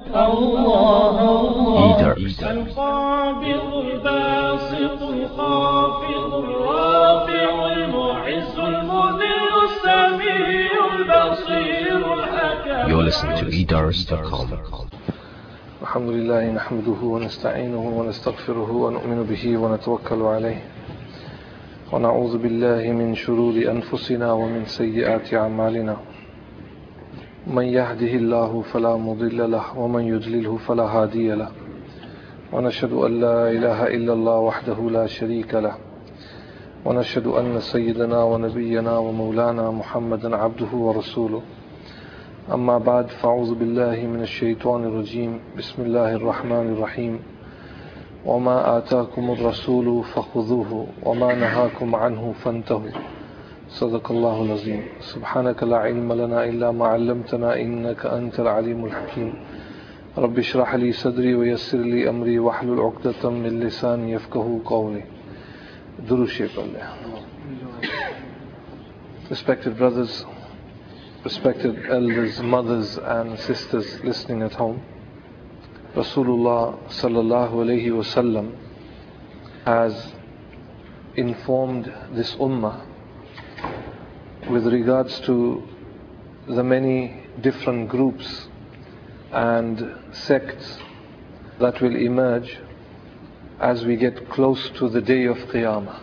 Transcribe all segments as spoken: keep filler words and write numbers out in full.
الله الله Eater. القابض الباسط الخافض الرافع المعز المذل السميع البصير الحكم. You're listening to e dars dot com. الحمد لله نحمده ونستعينه ونستغفره ونؤمن به ونتوكل عليه ونعوذ بالله من شرور أنفسنا ومن سيئات أعمالنا من يهده الله فلا مضل له ومن يضلله فلا هادي له ونشهد أن لا إله إلا الله وحده لا شريك له ونشهد أن سيدنا ونبينا ومولانا محمدا عبده ورسوله أما بعد فأعوذ بالله من الشيطان الرجيم بسم الله الرحمن الرحيم وما آتاكم الرسول فخذوه وما نهاكم عنه فانتهوا صدق الله العظيم سبحانك لا علم لنا إلا ما علمتنا إنك أنت العليم الحكيم رب اشرح لي صدري ويسر لي أمري واحلل عقدة من لساني يفقهوا قولي. Durud Sharif Allah. Respected brothers, respected elders, mothers and sisters listening at home, Rasulullah sallallahu alayhi wasallam has informed this ummah with regards to the many different groups and sects that will emerge as we get close to the day of Qiyamah.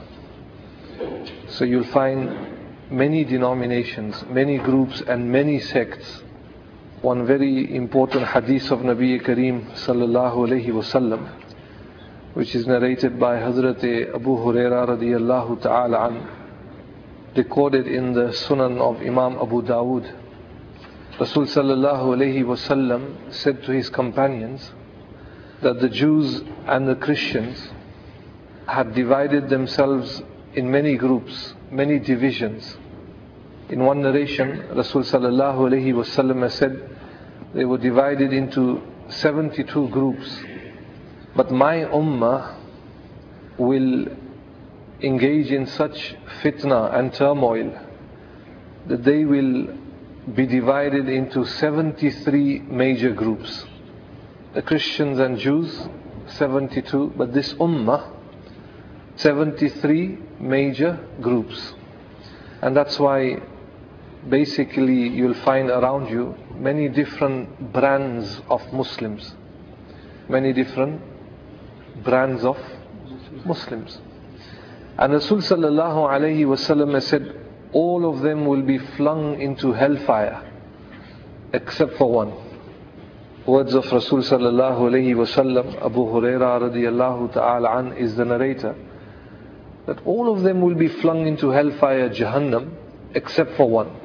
So you'll find many denominations, many groups and many sects. One very important hadith of Nabi Kareem sallallahu alayhi wasallam, which is narrated by Hazrat Abu Huraira radiyallahu ta'ala an, recorded in the Sunan of Imam Abu Dawood. Rasul sallallahu alayhi wasallam said to his companions that the Jews and the Christians had divided themselves in many groups, many divisions. In one narration, Rasul sallallahu alayhi wasallam said they were divided into seventy-two groups. But my ummah will engage in such fitna and turmoil that they will be divided into seventy-three major groups. The Christians and Jews, seventy-two, but this ummah, seventy-three major groups. And that's why basically you'll find around you many different brands of Muslims. Many different brands of Muslims. And Rasul sallallahu alayhi wasallam said, all of them will be flung into hellfire except for one. Words of Rasul sallallahu alayhi wasallam, Abu Huraira radiyallahu ta'ala an is the narrator, that all of them will be flung into hellfire, Jahannam, except for one.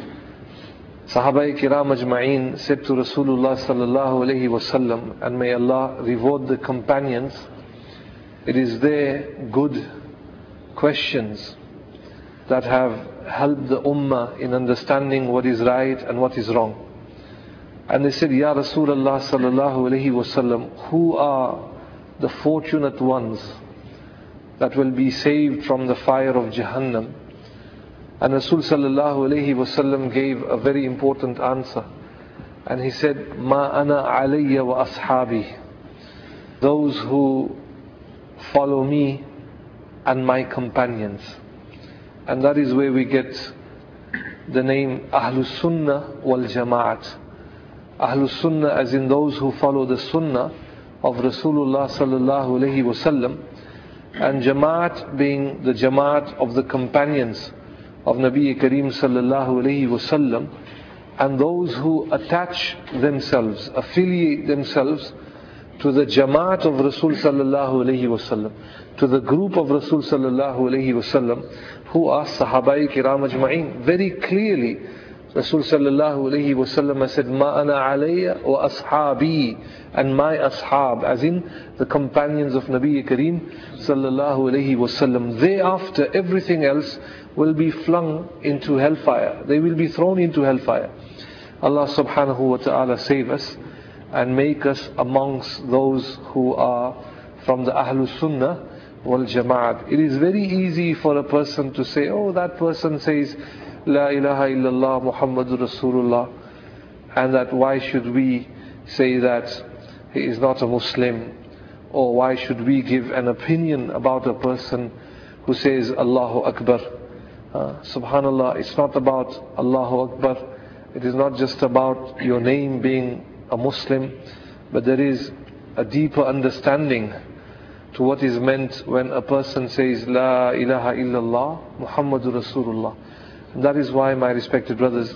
Sahabai Kiram Ajma'een said to Rasulullah sallallahu alayhi wasallam, and may Allah reward the companions, it is their good questions that have helped the ummah in understanding what is right and what is wrong. And they said, Ya Rasulullah sallallahu alayhi wasallam, who are the fortunate ones that will be saved from the fire of Jahannam? And Rasul sallallahu alayhi wasallam gave a very important answer. And he said, Ma ana alayya wa ashabi. Those who follow me and my companions. And that is where we get the name Ahlus Sunnah wal Jama'at. Ahlus Sunnah as in those who follow the Sunnah of Rasulullah sallallahu alayhi wasallam, and Jama'at being the Jama'at of the companions of Nabi Kareem sallallahu alayhi wasallam, and those who attach themselves, affiliate themselves to the Jama'at of Rasul sallallahu alayhi wasallam, to the group of Rasul sallallahu alayhi wasallam, who are Sahabai Kiram Ajma'een. Very clearly Rasul sallallahu alayhi wasallam said, Ma ana alayya wa ashabi, and my ashab, as in the companions of Nabi Kareem sallallahu alayhi wasallam. Thereafter everything else will be flung into hellfire. They will be thrown into hellfire. Allah subhanahu wa ta'ala save us and make us amongst those who are from the Ahlus Sunnah wal Jama'at. It is very easy for a person to say, oh, that person says La ilaha illallah Muhammadur Rasulullah, and that why should we say that he is not a Muslim, or why should we give an opinion about a person who says Allahu Akbar. Uh, Subhanallah, it's not about Allahu Akbar. It is not just about your name being a Muslim, but there is a deeper understanding to what is meant when a person says La ilaha illallah Muhammadur Rasulullah. And that is why, my respected brothers,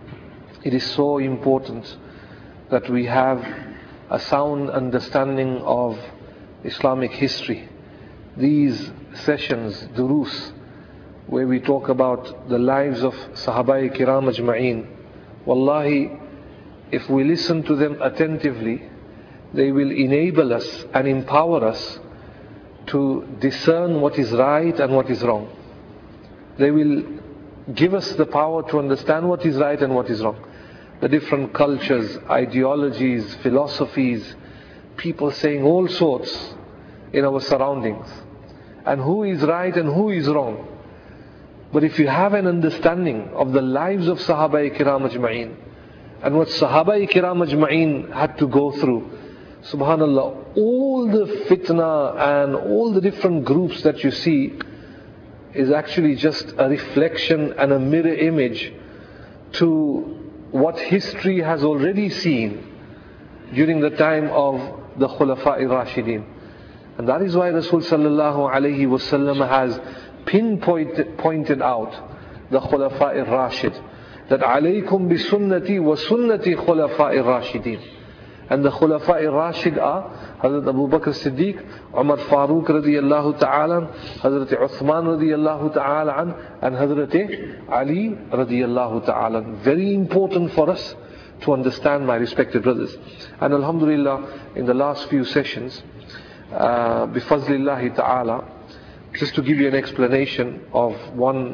it is so important that we have a sound understanding of Islamic history. These sessions, durus, where we talk about the lives of Sahabai Kiram Ajma'een, wallahi, if we listen to them attentively, they will enable us and empower us to discern what is right and what is wrong. They will give us the power to understand what is right and what is wrong. The different cultures, ideologies, philosophies, people saying all sorts in our surroundings, and who is right and who is wrong. But if you have an understanding of the lives of Sahaba Kiram Ajma'een and what Sahaba Kiram Ajma'een had to go through, subhanallah, all the fitna and all the different groups that you see is actually just a reflection and a mirror image to what history has already seen during the time of the Khulafa'i Rashidin. And that is why Rasul sallallahu alayhi wasallam has pinpointed pointed out the Khulafa'i Rashid, that alaykum bi sunnati wa sunnati Khulafa'i Rashidin. And the Khulafa'i Rashid are Hazrat Abu Bakr Siddiq, Umar Farooq radiyallahu ta'ala, Hazrat Uthman radiyallahu ta'ala, and Hazrat Ali radiyallahu ta'ala. Very important for us to understand, my respected brothers. And alhamdulillah, in the last few sessions, uh, bifazlillahi ta'ala, just to give you an explanation of one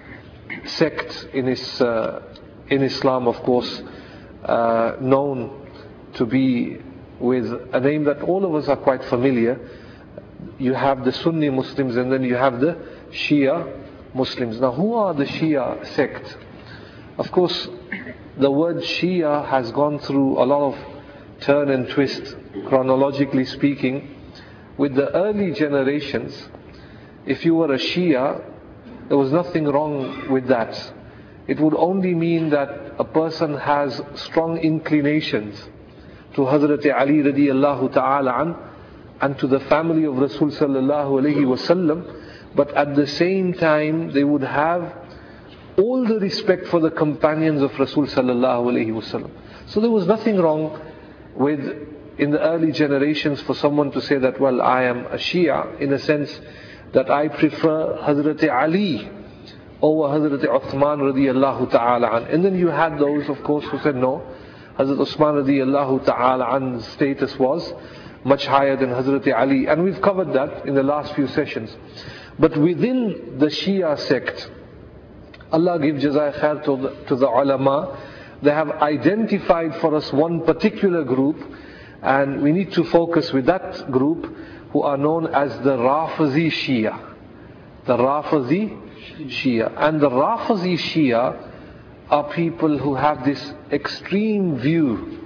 sect in, his, uh, in Islam, of course, uh, known to be with a name that all of us are quite familiar. You have the Sunni Muslims and then you have the Shia Muslims. Now, who are the Shia sect? Of course, the word Shia has gone through a lot of turn and twist, chronologically speaking. With the early generations, if you were a Shia, there was nothing wrong with that. It would only mean that a person has strong inclinations to Hazrat Ali radiyallahu ta'ala an, and to the family of Rasul sallallahu alayhi wasallam, but at the same time they would have all the respect for the companions of Rasul sallallahu alayhi wasallam. So there was nothing wrong with, in the early generations, for someone to say that, well, I am a Shia, in a sense that I prefer Hazrat Ali over Hazrat Uthman radiyallahu ta'ala an. And then you had those, of course, who said no, Hazrat Usman radiyallahu ta'ala an's status was much higher than Hazrat Ali, and we've covered that in the last few sessions. But within the Shia sect, Allah give jazai khair to the, to the ulama, they have identified for us one particular group, and we need to focus with that group, who are known as the Rafizi Shia. The Rafizi Shia. And the Rafizi Shia are people who have this extreme view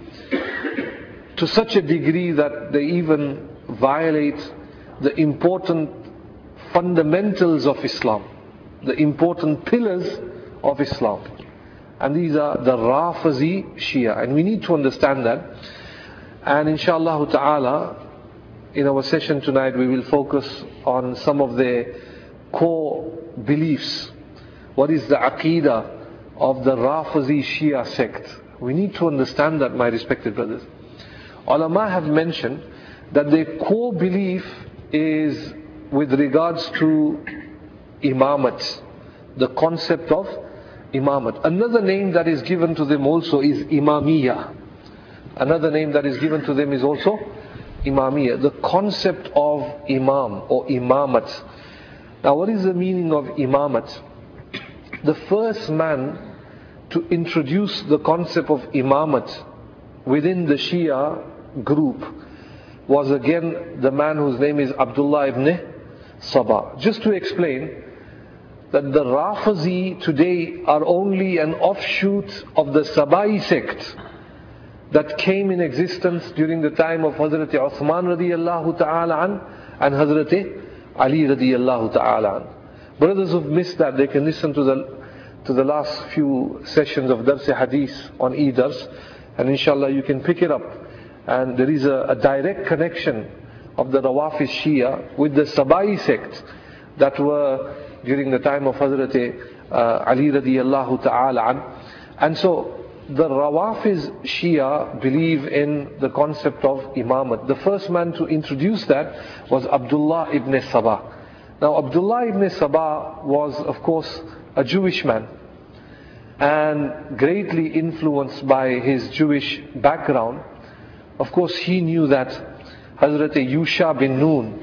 to such a degree that they even violate the important fundamentals of Islam, the important pillars of Islam. And these are the Rafizi Shia, and we need to understand that. And inshallah ta'ala, in our session tonight we will focus on some of their core beliefs. What is the Aqidah of the Rafizi Shia sect? We need to understand that, my respected brothers. Ulama have mentioned that their core belief is with regards to Imamat, the concept of Imamat. Another name that is given to them also is Imamiyah. Another name that is given to them is also Imamiyah, the concept of Imam or Imamat. Now, what is the meaning of Imamat? The first man to introduce the concept of Imamat within the Shia group was again the man whose name is Abdullah ibn Sabah. Just to explain that the Rafizi today are only an offshoot of the Sabai sect. that came in existence during the time of Hazrat Uthman radiyallahu ta'ala an and Hazrat Ali radiyallahu ta'ala an. Brothers who've missed that, they can listen to the to the last few sessions of Dars Hadith on e-Dars, and inshallah you can pick it up. And there is a, a direct connection of the Rawafis Shia with the Sabai sect that were during the time of Hazrat uh, Ali radiyallahu ta'ala an. And so the Rawafis Shia believe in the concept of Imamat. The first man to introduce that was Abdullah ibn Sabah. Now Abdullah ibn Sabah was of course a Jewish man, and greatly influenced by his Jewish background. Of course he knew that Hazrat Yusha bin Nun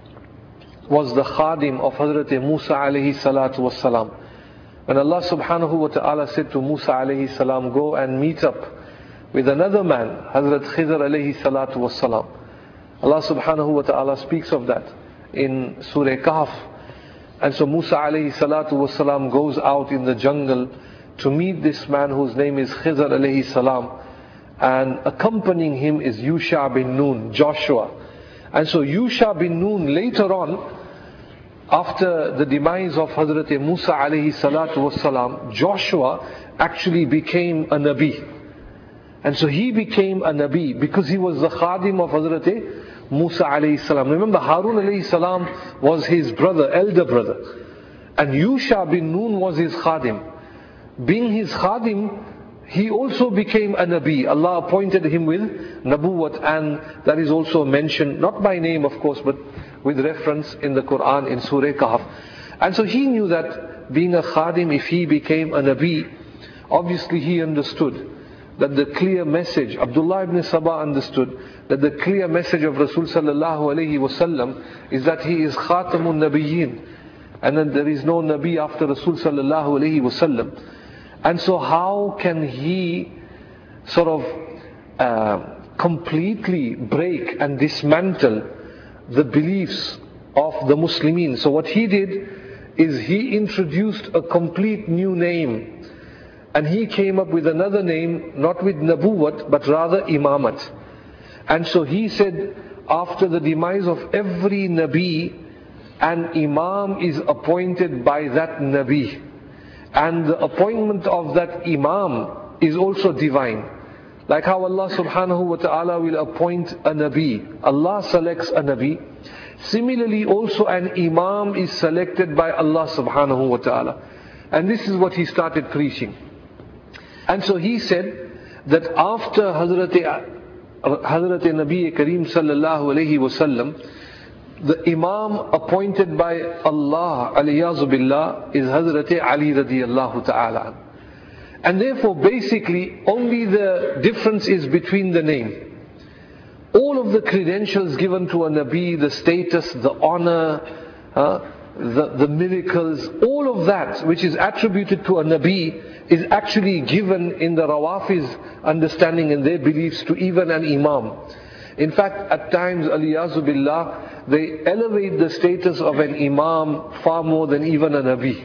was the khadim of Hazrat Musa alayhi salatu wassalam. When Allah subhanahu wa ta'ala said to Musa alayhi salam, go and meet up with another man, Hazrat Khidr alayhi salatu wassalam. Allah subhanahu wa ta'ala speaks of that in Surah Kahf. And so Musa alayhi salatu wassalam goes out in the jungle to meet this man whose name is Khidr alayhi salam. And accompanying him is Yusha bin Nun, Joshua. And so Yusha bin Nun later on, after the demise of Hazrat Musa alayhi salatu wassalam, Joshua actually became a Nabi. And so he became a Nabi because he was the khadim of Hazrat Musa alayhi salam. Remember, Harun alayhi salam was his brother, elder brother. And Yusha bin Nun was his khadim. Being his khadim, he also became a Nabi. Allah appointed him with Nabuwat, and that is also mentioned, not by name of course, but with reference in the Quran in Surah Kahf. And so he knew that being a khadim, if he became a Nabi, obviously he understood that the clear message, Abdullah ibn Sabah understood that the clear message of Rasul sallallahu alayhi wasallam is that he is Khatamun Nabiyyin, and that there is no Nabi after Rasul sallallahu alayhi wasallam. And so how can he sort of uh, completely break and dismantle the beliefs of the Muslimin? So what he did is he introduced a complete new name, and he came up with another name, not with Nabuwat but rather Imamat. And so he said, after the demise of every Nabi, an Imam is appointed by that Nabi, and the appointment of that Imam is also divine. Like how Allah subhanahu wa ta'ala will appoint a Nabi, Allah selects a Nabi. Similarly also an Imam is selected by Allah subhanahu wa ta'ala. And this is what he started preaching. And so he said that after Hazrat Hazrat Nabi Kareem sallallahu alayhi wasallam, the Imam appointed by Allah aliyazu billah is Hazrat Ali radiyallahu ta'ala. And therefore basically only the difference is between the name. All of the credentials given to a Nabi, the status, the honor, uh, the, the miracles, all of that which is attributed to a Nabi is actually given in the Rawafi's understanding and their beliefs to even an Imam. In fact, at times, aliyazu billah, they elevate the status of an Imam far more than even a Nabi.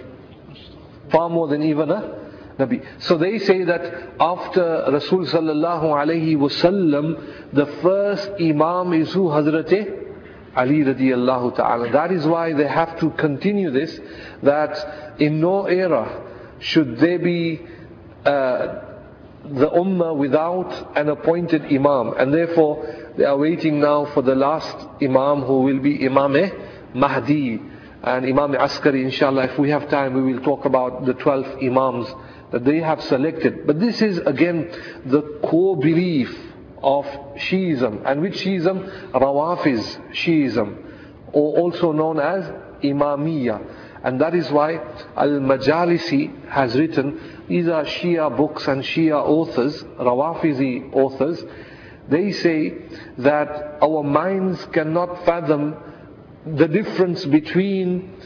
Far more than even a Nabi. So they say that after Rasul sallallahu alayhi wasallam, the first Imam is who? Hazrat Ali radiyallahu ta'ala. That is why they have to continue this, that in no era should there be uh, the Ummah without an appointed Imam. And therefore they are waiting now for the last Imam, who will be Imam Mahdi and Imam Askari. Inshallah, if we have time, we will talk about the twelve Imams that they have selected. But this is again the core belief of Shiism. And which Shiism? Rawafiz Shiism, or also known as Imamiyya. And that is why Al-Majalisi has written, these are Shia books and Shia authors, Rawafizi authors. They say that our minds cannot fathom the difference between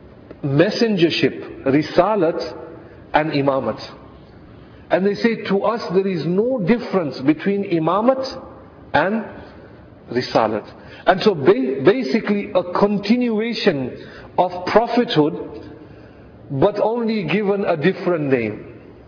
messengership, risalat, and imamat. And they say to us there is no difference between imamat and risalat. And so ba- basically a continuation of prophethood, but only given a different name.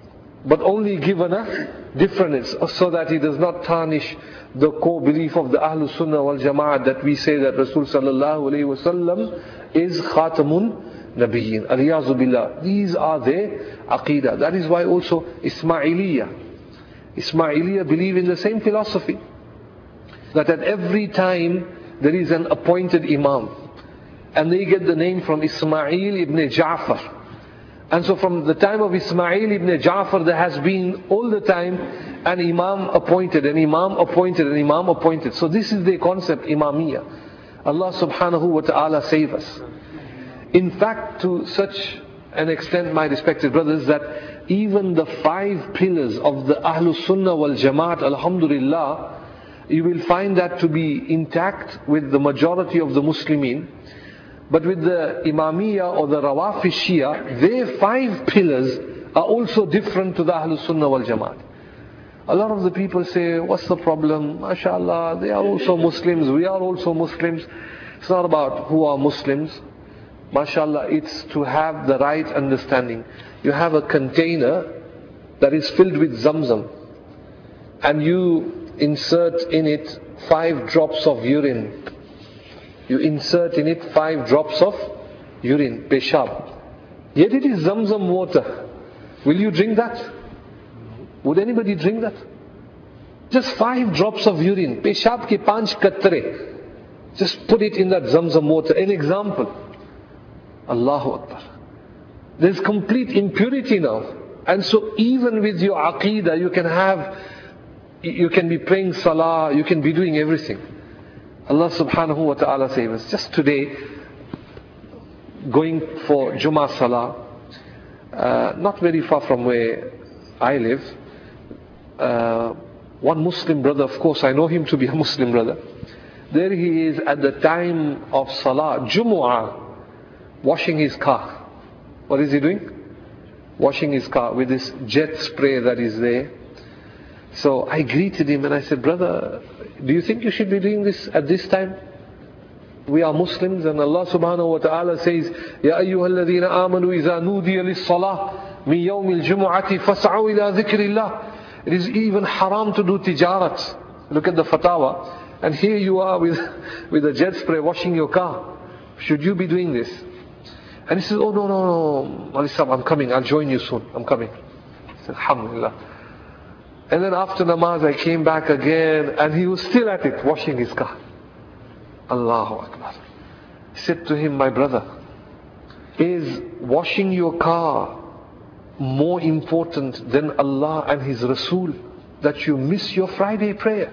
but only given a difference so that he does not tarnish the core belief of the Ahlul Sunnah wal Jama'at, that we say that Rasul sallallahu alayhi wa sallam is Khatamun Nabiyyin. Aliyazu billah. These are their aqidah. That is why also Ismailiyah. Ismailiyah believe in the same philosophy, that at every time there is an appointed Imam, and they get the name from Ismail ibn Ja'far. And so from the time of Ismail ibn Ja'far, there has been all the time an Imam appointed, an Imam appointed, an Imam appointed. So this is the concept, Imamiyah. Allah subhanahu wa ta'ala save us. In fact, to such an extent, my respected brothers, that even the five pillars of the Ahlul Sunnah wal Jamaat, alhamdulillah, you will find that to be intact with the majority of the Muslimin. But with the Imamiyah or the Rawafi Shia, their five pillars are also different to the Ahlul Sunnah wal Jamaat. A lot of the people say, what's the problem? MashaAllah, they are also Muslims, we are also Muslims. It's not about who are Muslims. MashaAllah, it's to have the right understanding. You have a container that is filled with Zamzam, and you insert in it five drops of urine. You insert in it five drops of urine, peshab. Yet it is Zamzam water. Will you drink that? Would anybody drink that? Just five drops of urine, peshab ke panch katre. Just put it in that Zamzam water. An example. Allahu Akbar. There's complete impurity now. And so even with your aqidah, you can have, you can be praying salah, you can be doing everything. Allah subhanahu wa ta'ala save us. Just today, going for Jummah Salah, uh, not very far from where I live, uh, one Muslim brother, of course I know him to be a Muslim brother, there he is at the time of Salah, Jumu'ah, washing his car. What is he doing? Washing his car with this jet spray that is there. So I greeted him and I said, brother, do you think you should be doing this at this time? We are Muslims, and Allah subhanahu wa ta'ala says, Ya ayyuhal ladhina amanu iza nudiya lis-salah min yawmil jumu'ati fas'aw ila dhikrillah. It is even haram to do tijarat. Look at the fatwa. And here you are with, with a jet spray washing your car. Should you be doing this? And he says, oh no, no, no, Malisab, I'm coming, I'll join you soon, I'm coming. I said, alhamdulillah. And then after namaz I came back again, and he was still at it, washing his car. Allahu Akbar. He said to him, my brother, is washing your car more important than Allah and His Rasul, that you miss your Friday prayer?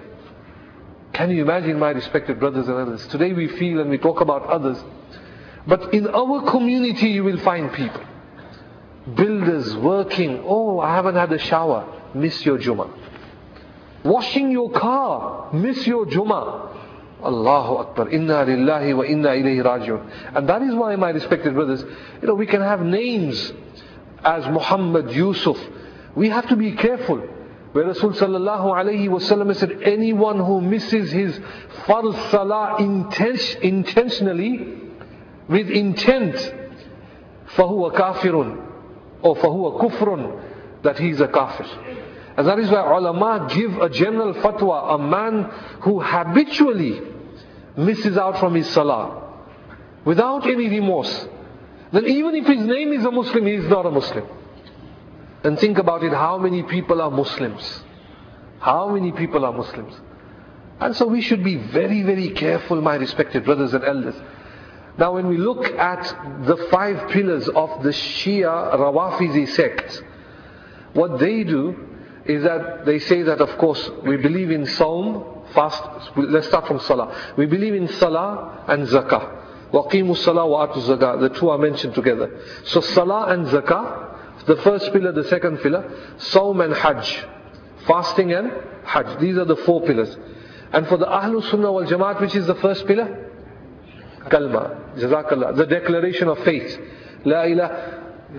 Can you imagine, my respected brothers and others? Today we feel and we talk about others, but in our community you will find people, builders working, oh I haven't had a shower, miss your Jummah. Washing your car, miss your Jummah. Allahu Akbar. Inna lillahi wa inna ilayhi raji'un. And that is why, my respected brothers, you know, we can have names as Muhammad, Yusuf. We have to be careful. Where Rasul sallallahu alayhi wa sallam said, anyone who misses his farz salah inten- intentionally, with intent, fahuwa kafirun, or fahuwa kufrun, that he is a kafir. And that is why ulama give a general fatwa, a man who habitually misses out from his salah without any remorse, then even if his name is a Muslim, he is not a Muslim. And think about it, how many people are Muslims? How many people are Muslims? And so we should be very, very careful, my respected brothers and elders. Now when we look at the five pillars of the Shia Rawafizi sect, what they do is that they say that, of course, we believe in Sawm, fast. Let's start from Salah. We believe in Salah and Zakah. وَقِيمُوا الصَّلَاةَ وَآتُوا الزَّكَاةَ. The two are mentioned together. So Salah and Zakah, the first pillar, the second pillar. Sawm and Hajj, fasting and Hajj. These are the four pillars. And for the Ahlul Sunnah wal Jamaat, which is the first pillar? Kalma, Jazakallah, the declaration of faith. La ilaha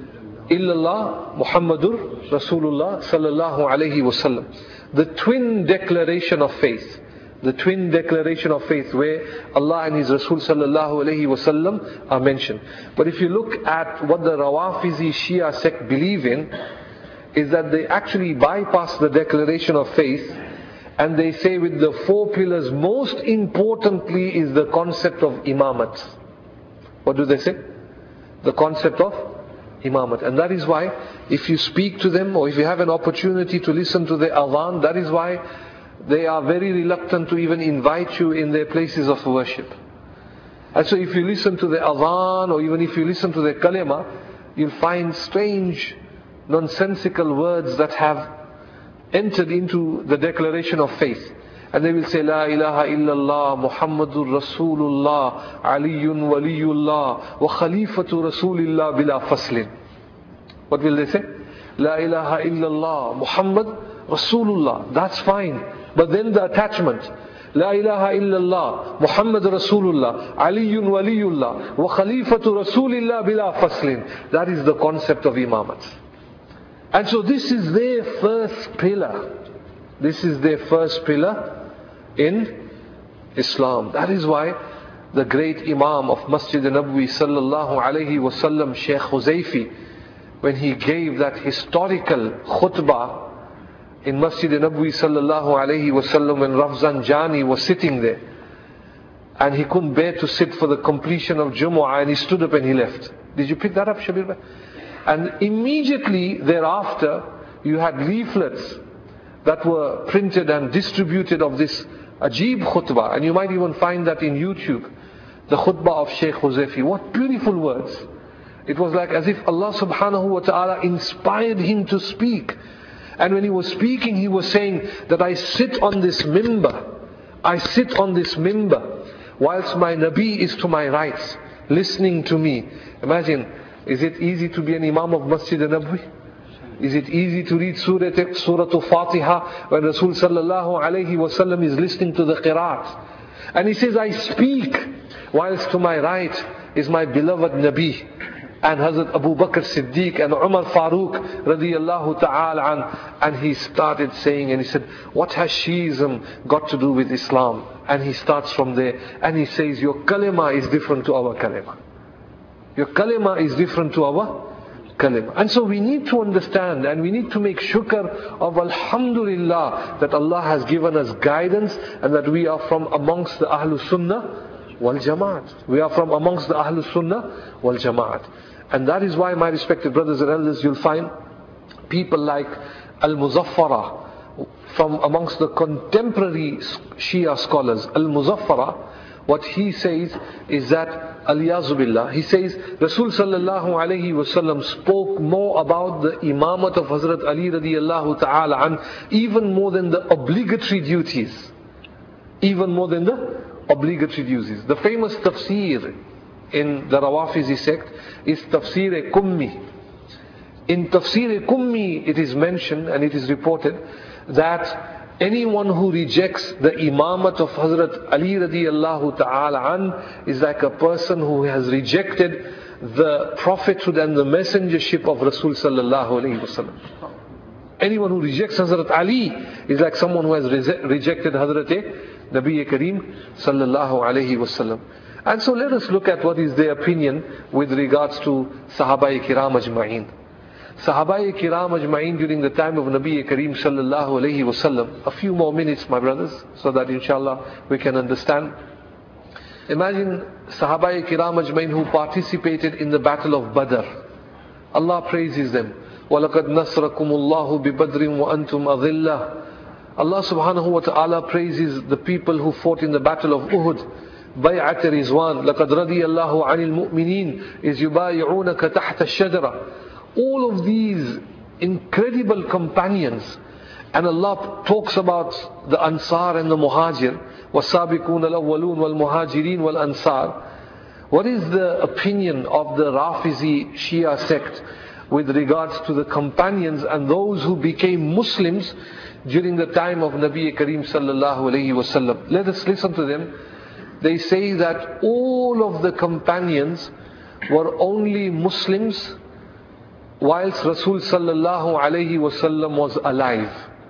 illallah Muhammadur Rasulullah sallallahu alayhi wasallam. The twin declaration of faith. The twin declaration of faith where Allah and His Rasul sallallahu alayhi wasallam are mentioned. But if you look at what the Rawafizi Shia sect believe in, is that they actually bypass the declaration of faith and they say with the four pillars, most importantly is the concept of imamat. What do they say? The concept of imamat. And that is why if you speak to them or if you have an opportunity to listen to the adhan, that is why they are very reluctant to even invite you in their places of worship. And so if you listen to the adhan or even if you listen to the kalima, you'll find strange, nonsensical words that have entered into the declaration of faith. And they will say, La ilaha illallah, Muhammadur Rasulullah, Aliyun Waliyullah, wa Khalifatu Rasulillah bila faslin. What will they say? La ilaha illallah, Muhammad Rasulullah. That's fine. But then the attachment. La ilaha illallah, Muhammad Rasulullah, Aliyun Waliyullah, wa Khalifatu Rasulillah bila faslin. That is the concept of imamat. And so this is their first pillar. This is their first pillar in Islam. That is why the great Imam of Masjid al-Nabawi sallallahu alayhi wasallam, Shaykh Huzaifi, when he gave that historical khutbah in Masjid al-Nabawi sallallahu alayhi wasallam, when Rafsanjani was sitting there and he couldn't bear to sit for the completion of Jumu'ah and he stood up and he left. Did you pick that up, Shabir bhai? And immediately thereafter you had leaflets that were printed and distributed of this Ajib khutbah, and you might even find that in YouTube, the khutbah of Shaykh Huzaifi. What beautiful words. It was like as if Allah subhanahu wa ta'ala inspired him to speak. And when he was speaking, he was saying that I sit on this mimbar, I sit on this mimbar, whilst my Nabi is to my right, listening to me. Imagine, is it easy to be an Imam of Masjid al-Nabawi? Is it easy to read Surah, Surah Al-Fatiha when Rasul sallallahu alayhi wa sallam is listening to the qiraat? And he says, I speak, whilst to my right is my beloved Nabi, and Hazrat Abu Bakr Siddiq and Umar Farooq radiyallahu ta'ala an. And he started saying, and he said, what has Shiism got to do with Islam? And he starts from there, and he says, your kalima is different to our kalima. Your kalima is different to our kalima. And so we need to understand and we need to make shukr of alhamdulillah that Allah has given us guidance and that we are from amongst the Ahlul Sunnah wal Jamaat. We are from amongst the Ahlul Sunnah wal Jamaat. And that is why, my respected brothers and elders, you'll find people like Al-Muzaffara from amongst the contemporary Shia scholars. Al-Muzaffara, what he says is that, Al-Yazu Billah, he says Rasul sallallahu alayhi wasallam spoke more about the imamat of Hazrat Ali radiyallahu ta'ala an, even more than the obligatory duties. Even more than the obligatory duties. The famous tafsir in the Rawafizi sect is Tafsir Kummi. In Tafsir Kummi it is mentioned and it is reported that anyone who rejects the imamat of Hazrat Ali radiyallahu ta'ala an is like a person who has rejected the prophethood and the messengership of Rasul sallallahu alayhi wasallam. Anyone who rejects Hazrat Ali is like someone who has re- rejected Hazrat Nabi Kareem sallallahu alayhi wasallam. And so let us look at what is their opinion with regards to Sahaba Kiram Ajma'in. Sahaba Kiram Ajma'in during the time of Nabi Kareem sallallahu alayhi wasallam. A few more minutes, my brothers, so that inshallah we can understand. Imagine Sahaba Kiram Ajma'in who participated in the battle of Badr. Allah praises them. وَلَقَدْ نَصْرَكُمُ اللَّهُ بِبَدْرٍ وَأَنْتُمْ أَذِلَّةٌ. Allah subhanahu wa ta'ala praises the people who fought in the battle of Uhud. بيعة رضوان لقد رضي الله عن المؤمنين إذ يبايعونك تحت الشجرة. All of these incredible companions, and Allah talks about the Ansar and the Muhajir, والسابقون الأولون والمهاجرين والأنصار. What is the opinion of the Rafizi Shia sect with regards to the companions and those who became Muslims during the time of Nabi Kareem sallallahu alayhi wasallam? Let us listen to them. They say that all of the companions were only Muslims whilst Rasul sallallahu alayhi wasallam was alive.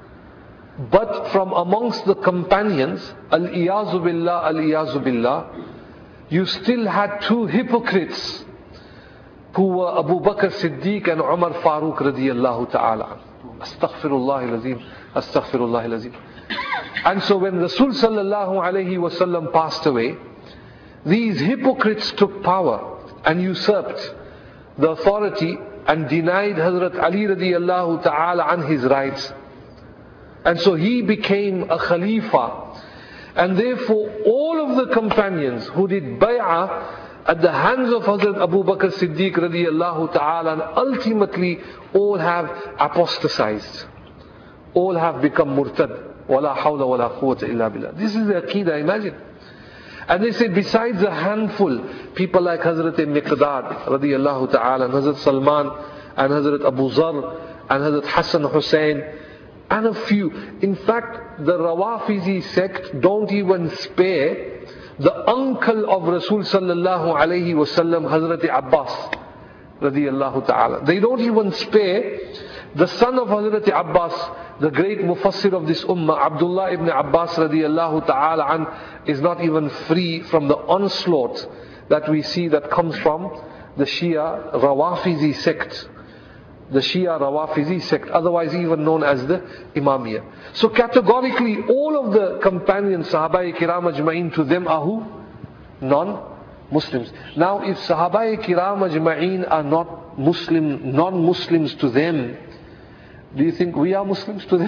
But from amongst the companions, al-iyazu billah, al-iyazu billah, you still had two hypocrites who were Abu Bakr Siddiq and Umar Farooq radiyallahu ta'ala. Astaghfirullah al-Azim. Astaghfirullah al-Azim. And so when Rasul sallallahu alayhi wasallam passed away, these hypocrites took power and usurped the authority and denied Hazrat Ali radiallahu ta'ala an his rights. And so he became a Khalifa. And therefore all of the companions who did bay'ah at the hands of Hazrat Abu Bakr Siddiq radiallahu ta'ala, and ultimately all have apostatized. All have become murtad. Wala hawla wala quwwata illa billah. This is the Aqeedah, imagine. And they say besides a handful, people like Hazrat Miqdad radiallahu ta'ala, and Hazrat Salman, and Hazrat Abu Zar, and Hazrat Hassan Hussein, and a few. In fact, the Rawafizi sect don't even spare the uncle of Rasul sallallahu alayhi wasallam, Hazrat Abbas radiallahu ta'ala. They don't even spare the son of Hazrat Abbas, the great mufassir of this ummah, Abdullah ibn Abbas radiallahu ta'ala an, is not even free from the onslaught that we see that comes from the Shia Rawafizi sect. The Shia Rawafizi sect, otherwise even known as the Imamiyah. So categorically, all of the companions, Sahaba Kiram Ajma'in, to them are who? Non-Muslims. Now if Sahaba Kiram Ajma'in are not Muslim, non-Muslims to them, do you think we are Muslims to them?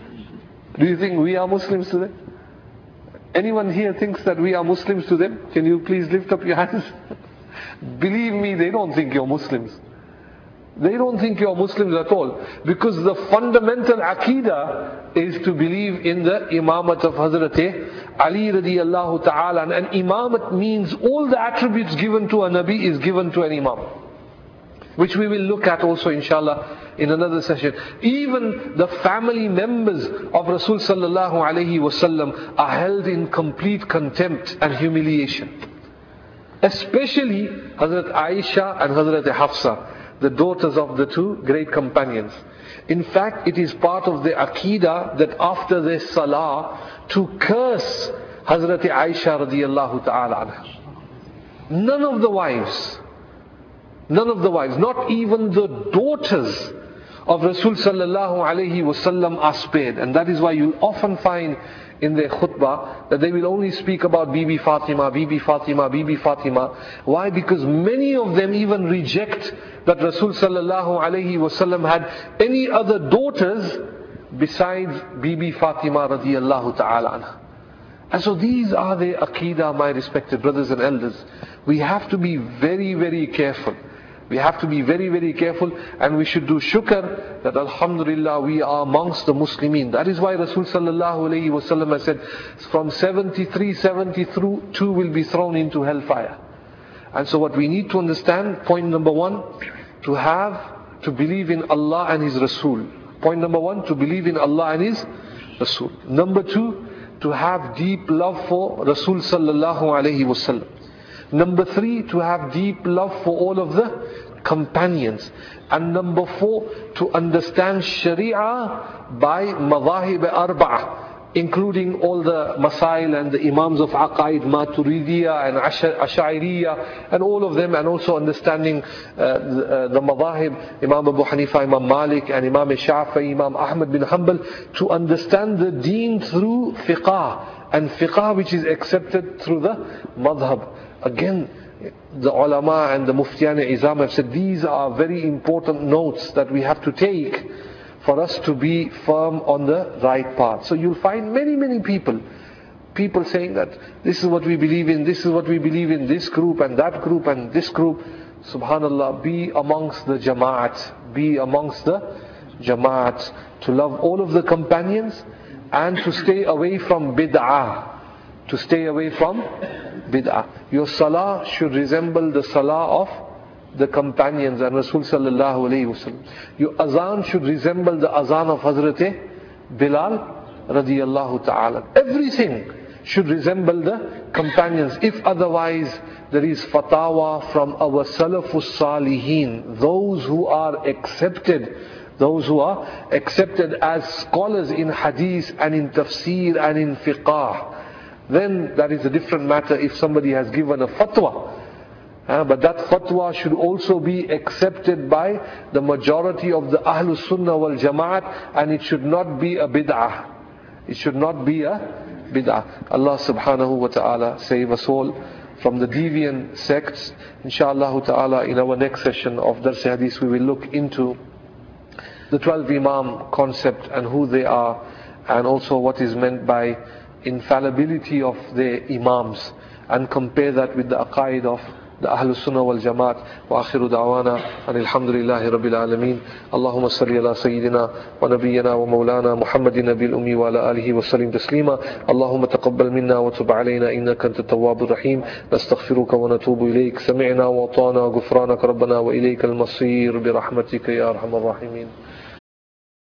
Do you think we are Muslims to them? Anyone here thinks that we are Muslims to them? Can you please lift up your hands? Believe me, they don't think you're Muslims. They don't think you're Muslims at all. Because the fundamental Aqeedah is to believe in the Imamat of Hazrat Ali radiallahu ta'ala. And Imamat means all the attributes given to a Nabi is given to an Imam. Which we will look at also inshallah in another session. Even the family members of Rasul sallallahu alayhi wasallam are held in complete contempt and humiliation. Especially Hazrat Aisha and Hazrat Hafsa, the daughters of the two great companions. In fact, it is part of the Aqeedah that after their salah to curse Hazrat Aisha radiallahu ta'ala anha. None of the wives, none of the wives, not even the daughters of Rasul sallallahu alayhi wasallam are spared. And that is why you often find in their khutbah that they will only speak about Bibi Fatima, Bibi Fatima, Bibi Fatima. Why? Because many of them even reject that Rasul sallallahu alayhi wasallam had any other daughters besides Bibi Fatima radiyallahu ta'ala anha. And so these are the Aqeedah, my respected brothers and elders. We have to be very, very careful. We have to be very, very careful, and we should do shukr that alhamdulillah we are amongst the Muslimin. That is why Rasul sallallahu alayhi wasallam has said, from seventy-three, seventy-two will be thrown into hellfire. And so what we need to understand, point number one, to have, to believe in Allah and His Rasul. Point number one, to believe in Allah and His Rasul. Number two, to have deep love for Rasul sallallahu alayhi wasallam. Number three, to have deep love for all of the companions. And number four, to understand Sharia by madhahib arba'ah, including all the masail and the imams of Aqaid, Maturidiyya and Ash'ariyya, and all of them, and also understanding uh, the, uh, the madhahib, Imam Abu Hanifa, Imam Malik, and Imam Shafi'i, Imam Ahmad bin Hanbal, to understand the deen through fiqh, and fiqh which is accepted through the madhab. Again, the ulama and the muftiyan izam have said these are very important notes that we have to take for us to be firm on the right path. So you'll find many, many people, people saying that this is what we believe in, this is what we believe in, this group and that group and this group. Subhanallah, be amongst the jama'at, be amongst the jama'at, to love all of the companions and to stay away from bid'ah. To stay away from bid'ah. Your salah should resemble the salah of the companions and Rasul sallallahu alayhi wasallam. Your azan should resemble the azan of Hazrat Bilal radiyallahu ta'ala. Everything should resemble the companions. If otherwise, there is fatwa from our salafus salihin, those who are accepted, those who are accepted as scholars in hadith and in tafsir and in fiqh. Then that is a different matter if somebody has given a fatwa Uh, but that fatwa should also be accepted by the majority of the Ahlus Sunnah wal Jama'at, and it should not be a bid'ah. It should not be a bid'ah. Allah subhanahu wa ta'ala save us all from the deviant sects. Inshallah ta'ala, in our next session of Dars Hadith, we will look into the twelve Imam concept and who they are, and also what is meant by infallibility of the Imams, and compare that with the aqaid of the Ahlus Sunnah wal Jamaat. Wa akhiru da'wana and alhamdulillahi rabbil alameen. Allahumma salli ala sayyidina wa nabiyyina wa maulana Muhammadin nabil ummi wa ala alihi wa sallim taslima. Allahumma taqabbal minna wa tub alayna innaka antat tawwabur rahim. Nastaghfiruka wa natubu ilayk. Sami'na wa ata'na ghufranaka rabbana wa ilayka al-masir bi rahmatika ya arhamar rahimin.